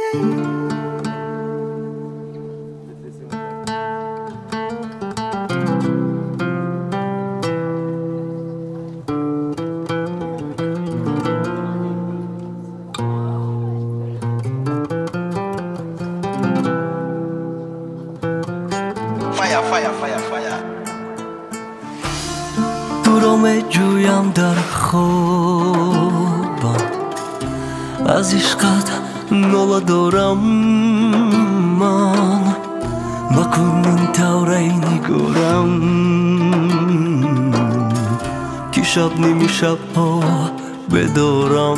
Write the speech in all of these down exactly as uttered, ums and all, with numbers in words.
Fire, fire, fire, fire. تو رو میجویم در خوابم، از عشقت ناله دارم من، بکن این طوره نگارم که شب نیمی شب ها بدارم.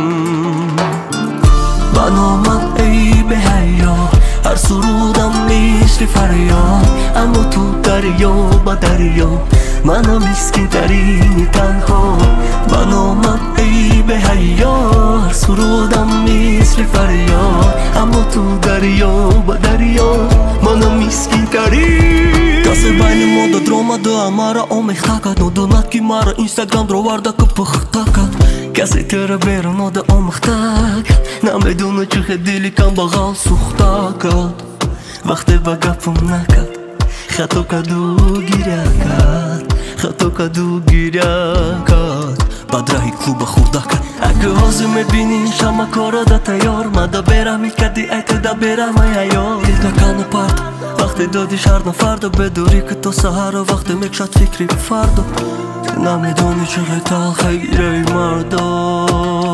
من آمد ای به حیا، هر سرودم مثل فریاد، اما تو دریا با دریا منم مسکین ترین تنها. من آمد ای به حیا، هر سرودم مثل فریاد، اما تو دریا با دریا منم مسکین ترین. کسی بین ما داد رامده مرا آمیخته کرد، نداند که مرا اینستاگرام رو ورده که پخته کرد. کسی تره بیرون ناده آمیخته کرد، نمیدونه چه دلی کم بغل سوخته کرد. وقتی با گپم نکرد خطا کدو گیره کرد، خطا کدو گیره کرد. بعد راهی خوب خورده کرد. اگه حاضر میبینی شما کارا دا تیار، مده برم میکردی ایت دا برم ایار. دید نکنه پرد وقتی دادی شرد نفرده، بدوری که تو سهر وقتی میکشد فکری به فردا. نمیدونی چه تلخ ای مردا،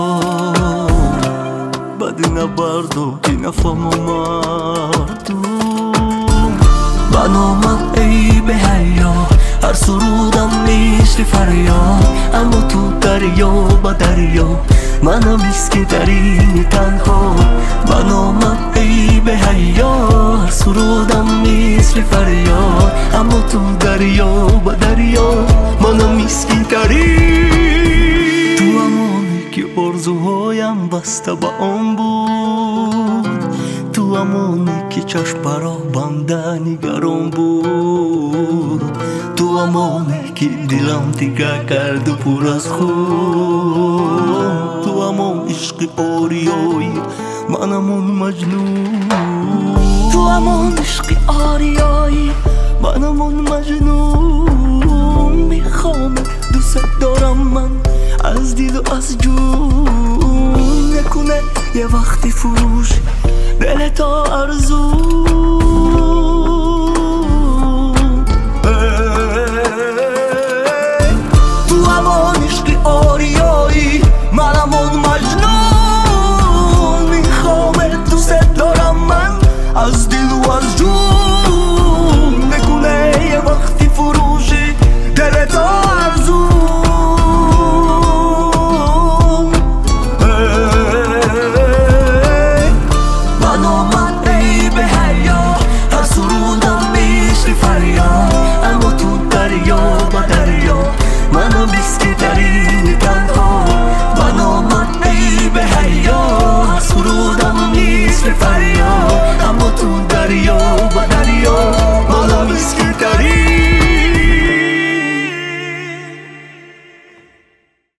بدی نبردو که نفهم مردو. من آمد ای به حیا، هر سرودم مثل فریاد، اما تو دریا با دریا منم مسکین ترین تنها. من آمد ای به حیا، هر سرودم مثل فریاد، اما تو دریا با دریا منم مسکین ترین. تو همانی که آرزوهایم بسته با آن بود، تو همانی که چشم برا بنده نگران بود، تو همانی که دلم تیکه کرد و پر از خون، تو همان عشق آریایی من همون مجنون، تو همان عشق آریایی من همون مجنون. میخوام دوست دارم من از دل و از جون، نکنه یه وقتی فروش دل تا ارزو.